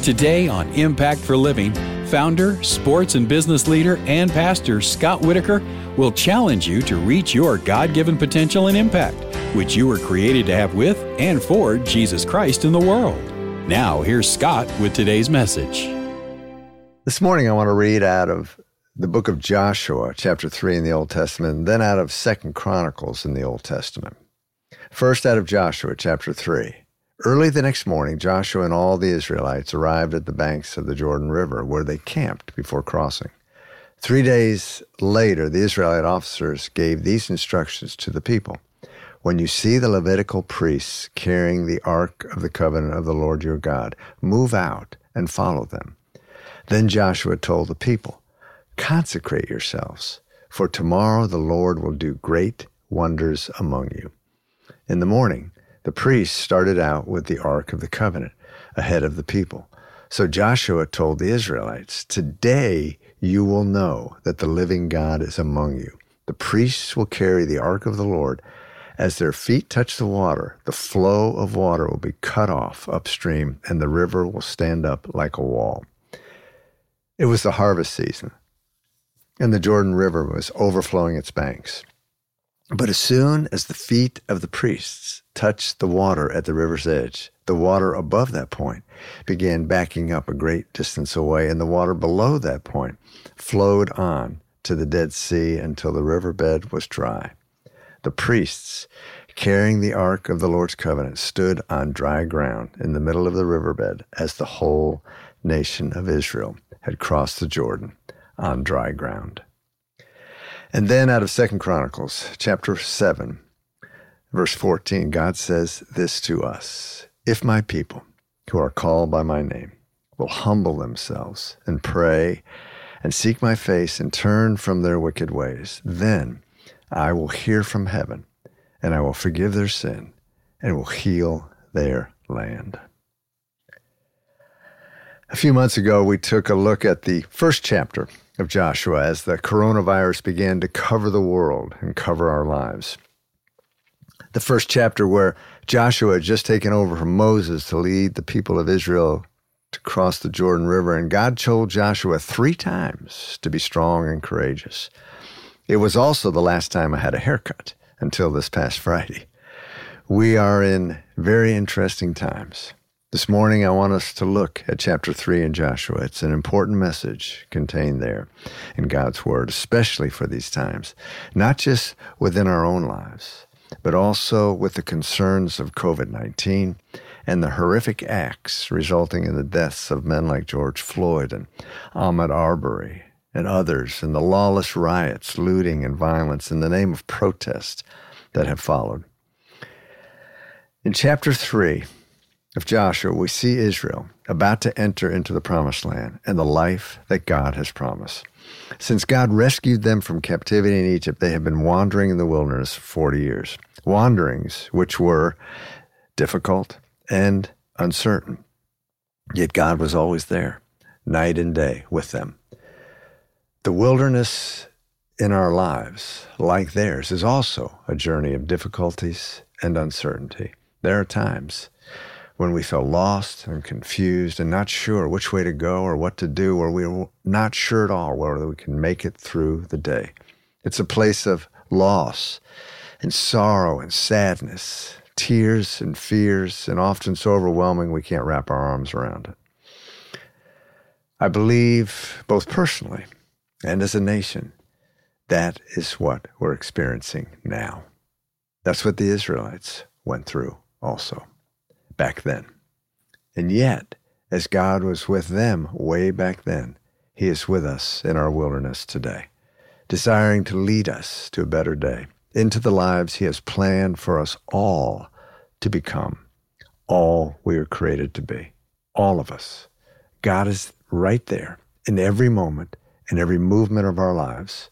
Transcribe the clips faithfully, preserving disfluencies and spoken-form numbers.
Today on Impact for Living, founder, sports and business leader, and pastor Scott Whitaker will challenge you to reach your God-given potential and impact, which you were created to have with and for Jesus Christ in the world. Now, here's Scott with today's message. This morning, I want to read out of the book of Joshua, chapter three in the Old Testament, and then out of Second Chronicles in the Old Testament. First, out of Joshua, chapter three. Early the next morning, Joshua and all the Israelites arrived at the banks of the Jordan River, where they camped before crossing. Three days later, the Israelite officers gave these instructions to the people. When you see the Levitical priests carrying the Ark of the Covenant of the Lord your God, move out and follow them. Then Joshua told the people, consecrate yourselves, for tomorrow the Lord will do great wonders among you. In the morning, the priests started out with the Ark of the Covenant ahead of the people. So Joshua told the Israelites, today you will know that the living God is among you. The priests will carry the Ark of the Lord. As their feet touch the water, the flow of water will be cut off upstream, and the river will stand up like a wall. It was the harvest season, and the Jordan River was overflowing its banks. But as soon as the feet of the priests touched the water at the river's edge, the water above that point began backing up a great distance away, and the water below that point flowed on to the Dead Sea until the riverbed was dry. The priests, carrying the Ark of the Lord's Covenant, stood on dry ground in the middle of the riverbed as the whole nation of Israel had crossed the Jordan on dry ground. And then out of Second Chronicles, chapter seven, verse fourteen, God says this to us, if my people who are called by my name will humble themselves and pray and seek my face and turn from their wicked ways, then I will hear from heaven and I will forgive their sin and will heal their land. A few months ago, we took a look at the first chapter of Joshua as the coronavirus began to cover the world and cover our lives. The first chapter where Joshua had just taken over from Moses to lead the people of Israel to cross the Jordan River, and God told Joshua three times to be strong and courageous. It was also the last time I had a haircut until this past Friday. We are in very interesting times. This morning, I want us to look at chapter three in Joshua. It's an important message contained there in God's Word, especially for these times, not just within our own lives, but also with the concerns of covid nineteen and the horrific acts resulting in the deaths of men like George Floyd and Ahmaud Arbery and others, and the lawless riots, looting, and violence in the name of protest that have followed. In chapter three, of Joshua, we see Israel about to enter into the promised land and the life that God has promised. Since God rescued them from captivity in Egypt, they have been wandering in the wilderness for forty years. Wanderings which were difficult and uncertain. Yet God was always there, night and day with them. The wilderness in our lives, like theirs, is also a journey of difficulties and uncertainty. There are times when we feel lost and confused and not sure which way to go or what to do, or we're not sure at all whether we can make it through the day. It's a place of loss and sorrow and sadness, tears and fears, and often so overwhelming we can't wrap our arms around it. I believe, both personally and as a nation, that is what we're experiencing now. That's what the Israelites went through also back then. And yet, as God was with them way back then, He is with us in our wilderness today, desiring to lead us to a better day, into the lives He has planned for us all to become, all we are created to be, all of us. God is right there in every moment, in every movement of our lives.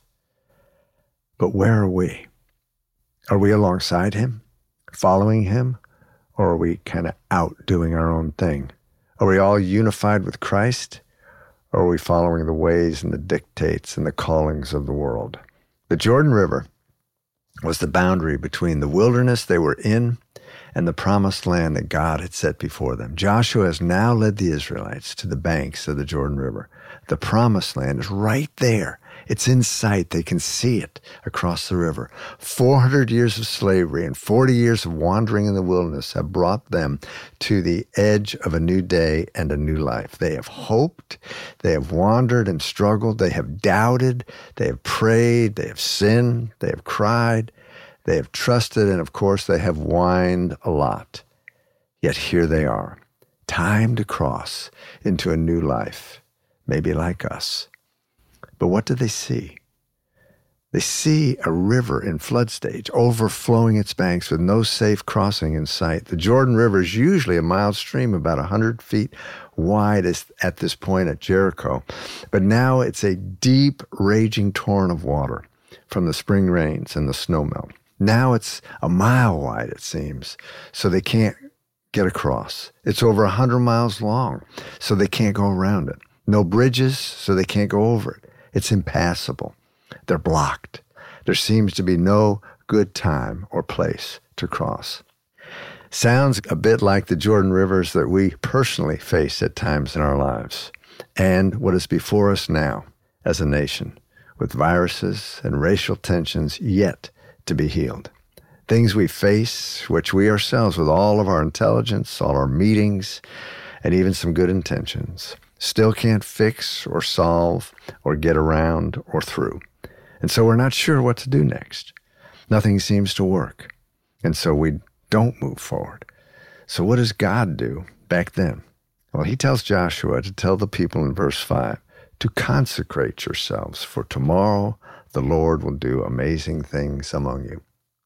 But where are we? Are we alongside Him, following Him? Or are we kind of out doing our own thing? Are we all unified with Christ? Or are we following the ways and the dictates and the callings of the world? The Jordan River was the boundary between the wilderness they were in and the promised land that God had set before them. Joshua has now led the Israelites to the banks of the Jordan River. The promised land is right there. It's in sight. They can see it across the river. four hundred years of slavery and forty years of wandering in the wilderness have brought them to the edge of a new day and a new life. They have hoped. They have wandered and struggled. They have doubted. They have prayed. They have sinned. They have cried. They have trusted. And of course, they have whined a lot. Yet here they are, time to cross into a new life, maybe like us. But what do they see? They see a river in flood stage, overflowing its banks with no safe crossing in sight. The Jordan River is usually a mild stream, about one hundred feet wide at this point at Jericho. But now it's a deep, raging torrent of water from the spring rains and the snowmelt. Now it's a mile wide, it seems, so they can't get across. It's over one hundred miles long, so they can't go around it. No bridges, so they can't go over it. It's impassable. They're blocked. There seems to be no good time or place to cross. Sounds a bit like the Jordan rivers that we personally face at times in our lives, and what is before us now as a nation, with viruses and racial tensions yet to be healed. Things we face, which we ourselves, with all of our intelligence, all our meetings, and even some good intentions, still can't fix or solve or get around or through. And so we're not sure what to do next. Nothing seems to work. And so we don't move forward. So what does God do back then? Well, he tells Joshua to tell the people in verse five to consecrate yourselves, for tomorrow the Lord will do amazing things among you.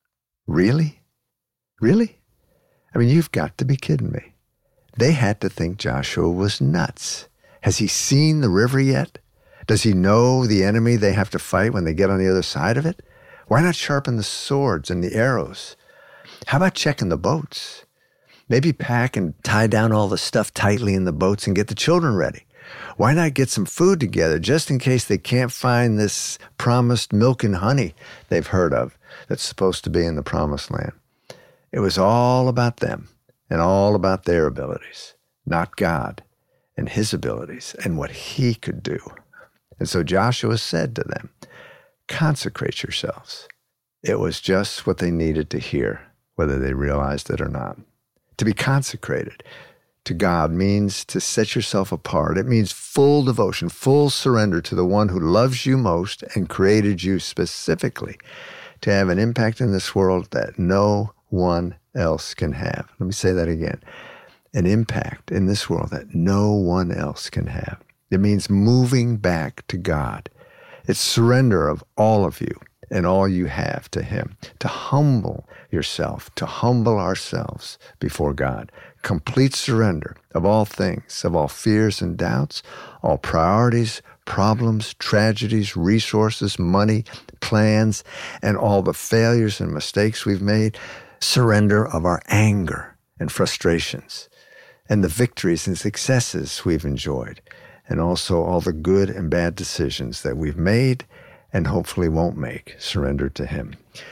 Really? Really? I mean, you've got to be kidding me. They had to think Joshua was nuts. Has he seen the river yet? Does he know the enemy they have to fight when they get on the other side of it? Why not sharpen the swords and the arrows? How about checking the boats? Maybe pack and tie down all the stuff tightly in the boats and get the children ready. Why not get some food together just in case they can't find this promised milk and honey they've heard of that's supposed to be in the promised land? It was all about them and all about their abilities, not God and his abilities and what he could do. And so Joshua said to them, consecrate yourselves. It was just what they needed to hear, whether they realized it or not. To be consecrated to God means to set yourself apart. It means full devotion, full surrender to the one who loves you most and created you specifically to have an impact in this world that no one else can have. Let me say that again. An impact in this world that no one else can have. It means moving back to God. It's surrender of all of you and all you have to him, to humble yourself, to humble ourselves before God. Complete surrender of all things, of all fears and doubts, all priorities, problems, tragedies, resources, money, plans, and all the failures and mistakes we've made. Surrender of our anger and frustrations, and the victories and successes we've enjoyed, and also all the good and bad decisions that we've made and hopefully won't make. Surrender to him.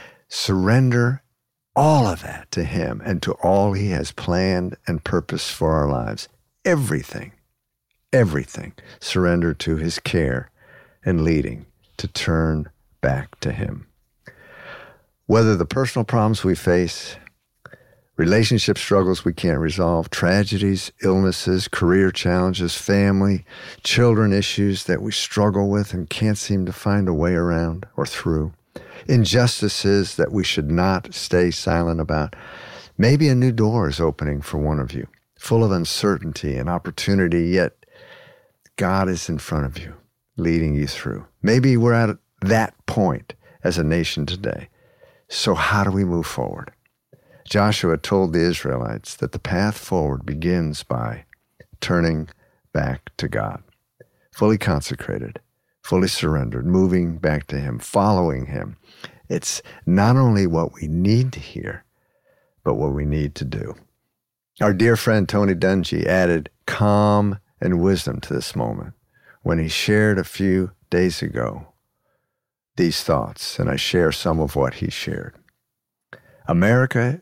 Surrender all of that to him and to all he has planned and purposed for our lives. Everything, everything. Surrender to his care and leading to turn back to him. Whether the personal problems we face, relationship struggles we can't resolve, tragedies, illnesses, career challenges, family, children issues that we struggle with and can't seem to find a way around or through, injustices that we should not stay silent about. Maybe a new door is opening for one of you, full of uncertainty and opportunity, yet God is in front of you, leading you through. Maybe we're at that point as a nation today. So how do we move forward? Joshua told the Israelites that the path forward begins by turning back to God, fully consecrated, fully surrendered, moving back to him, following him. It's not only what we need to hear, but what we need to do. Our dear friend Tony Dungy added calm and wisdom to this moment when he shared a few days ago these thoughts, and I share some of what he shared. America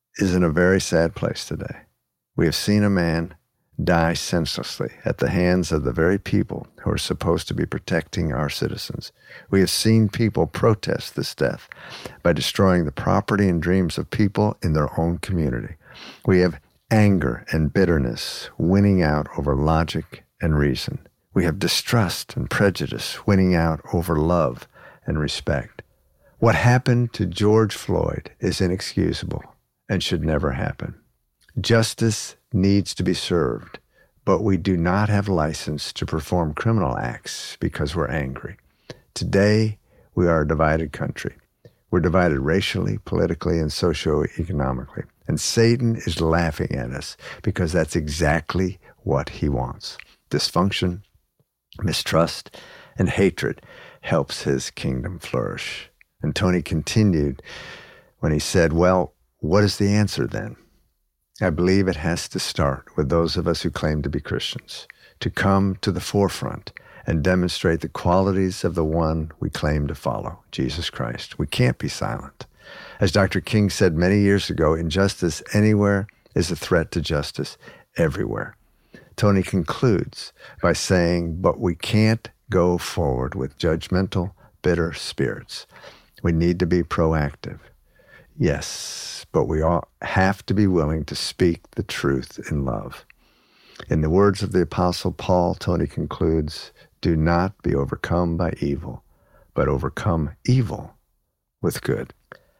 is in a very sad place today. We have seen a man die senselessly at the hands of the very people who are supposed to be protecting our citizens. We have seen people protest this death by destroying the property and dreams of people in their own community. We have anger and bitterness winning out over logic and reason. We have distrust and prejudice winning out over love and respect. What happened to George Floyd is inexcusable and should never happen. Justice needs to be served, but we do not have license to perform criminal acts because we're angry. Today, we are a divided country. We're divided racially, politically, and socioeconomically. And Satan is laughing at us because that's exactly what he wants. Dysfunction, mistrust, and hatred helps his kingdom flourish. And Tony continued when he said, well, what is the answer then? I believe it has to start with those of us who claim to be Christians, to come to the forefront and demonstrate the qualities of the one we claim to follow, Jesus Christ. We can't be silent. As Doctor King said many years ago, injustice anywhere is a threat to justice everywhere. Tony concludes by saying, but we can't go forward with judgmental, bitter spirits. We need to be proactive. Yes, but we all have to be willing to speak the truth in love. In the words of the Apostle Paul, Tony concludes, do not be overcome by evil, but overcome evil with good.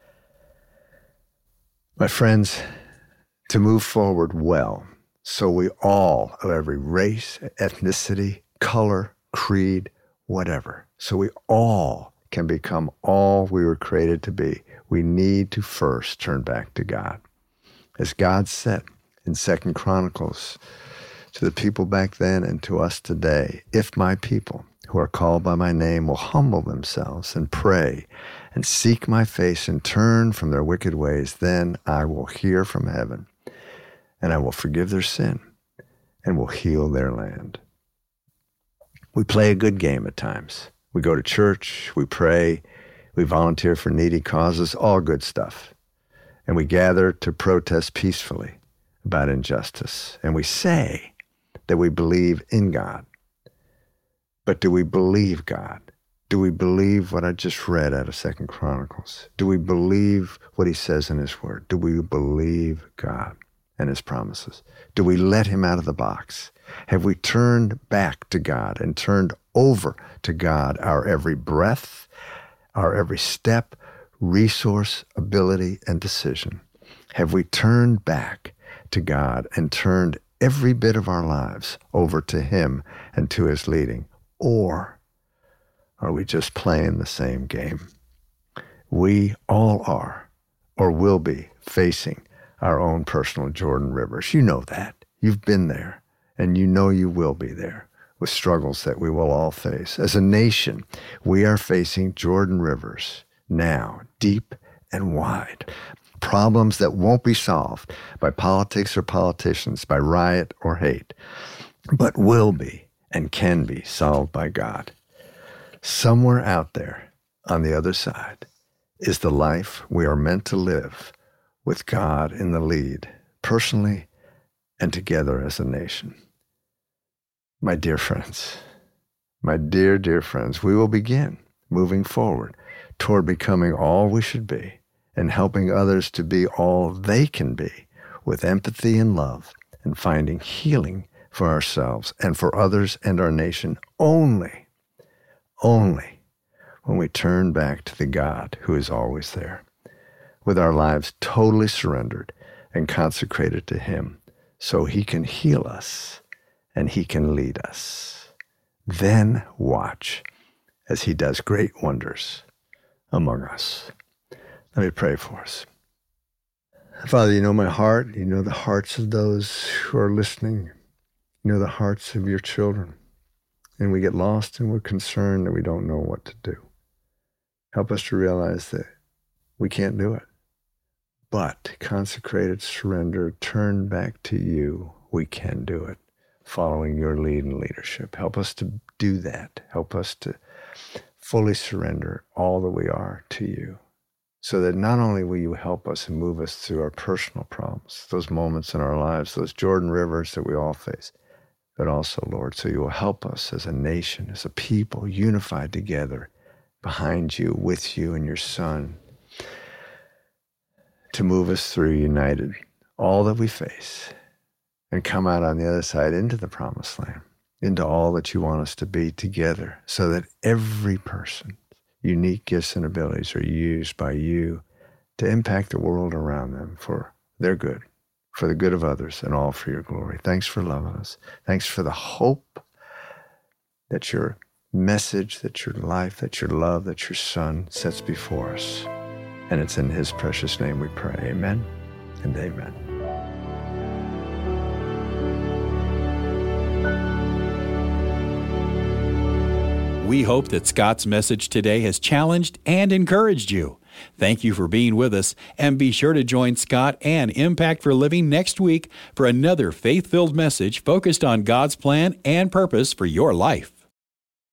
My friends, to move forward well, so we all, of every race, ethnicity, color, creed, whatever, so we all can become all we were created to be, we need to first turn back to God. As God said in Second Chronicles to the people back then and to us today, if my people who are called by my name will humble themselves and pray and seek my face and turn from their wicked ways, then I will hear from heaven and I will forgive their sin and will heal their land. We play a good game at times. We go to church, we pray, we volunteer for needy causes, all good stuff. And we gather to protest peacefully about injustice. And we say that we believe in God. But do we believe God? Do we believe what I just read out of Second Chronicles? Do we believe what he says in his word? Do we believe God and his promises? Do we let him out of the box? Have we turned back to God and turned over to God our every breath, our every step, resource, ability, and decision? Have we turned back to God and turned every bit of our lives over to him and to his leading? Or are we just playing the same game? We all are, or will be, facing our own personal Jordan rivers. You know that. You've been there, and you know you will be there with struggles that we will all face. As a nation, we are facing Jordan rivers now, deep and wide. Problems that won't be solved by politics or politicians, by riot or hate, but will be and can be solved by God. Somewhere out there on the other side is the life we are meant to live with God in the lead, personally and together as a nation. My dear friends, my dear, dear friends, we will begin moving forward toward becoming all we should be and helping others to be all they can be with empathy and love and finding healing for ourselves and for others and our nation only, only when we turn back to the God who is always there, with our lives totally surrendered and consecrated to him so he can heal us and he can lead us. Then watch as he does great wonders among us. Let me pray for us. Father, you know my heart. You know the hearts of those who are listening. You know the hearts of your children. And we get lost and we're concerned that we don't know what to do. Help us to realize that we can't do it. But consecrated surrender, turn back to you, we can do it, following your lead and leadership. Help us to do that. Help us to fully surrender all that we are to you. so that not only will you help us and move us through our personal problems, those moments in our lives, those Jordan rivers that we all face, but also, Lord, so you will help us as a nation, as a people, unified together behind you, with you and your Son, to move us through united all that we face and come out on the other side into the promised land, into all that you want us to be together, so that every person's unique gifts and abilities are used by you to impact the world around them for their good, for the good of others, and all for your glory. Thanks for loving us. Thanks for the hope that your message, that your life, that your love, that your Son sets before us. And it's in his precious name we pray. Amen and amen. We hope that Scott's message today has challenged and encouraged you. Thank you for being with us, and be sure to join Scott and Impact for Living next week for another faith-filled message focused on God's plan and purpose for your life.